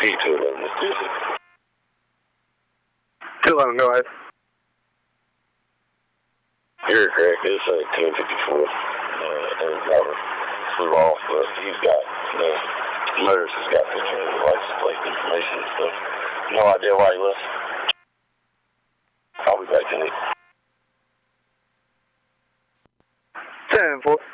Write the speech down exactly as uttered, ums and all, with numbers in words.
P two eleven. two eleven, go ahead. You're correct. It's uh, ten fifty-four. Uh, and water flew off, but he's got the nurse has got pictures of the license plate information and stuff. No idea why he left. I'll be back in it. ten four.